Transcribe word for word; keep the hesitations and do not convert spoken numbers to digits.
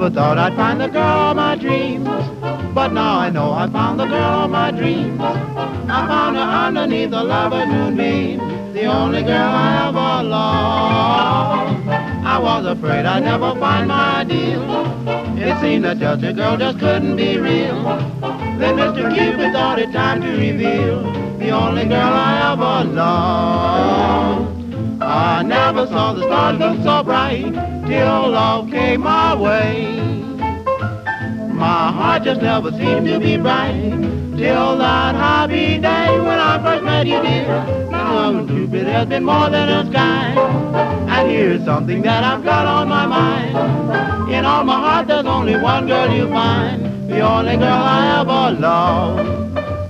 never thought I'd find the girl of my dreams, but now I know I found the girl of my dreams. I found her underneath the lover's moonbeam, the only girl I ever loved. I was afraid I'd never find my ideal. It seemed that such a girl just couldn't be real. Then Mister Cupid thought it time to reveal the only girl I ever loved. I never saw the stars look so bright till love came my way. My heart just never seemed to be bright till that happy day when I first met you, dear. Now Cupid has been more than a sky, and here's something that I've got on my mind. In all my heart there's only one girl you find, the only girl I ever loved.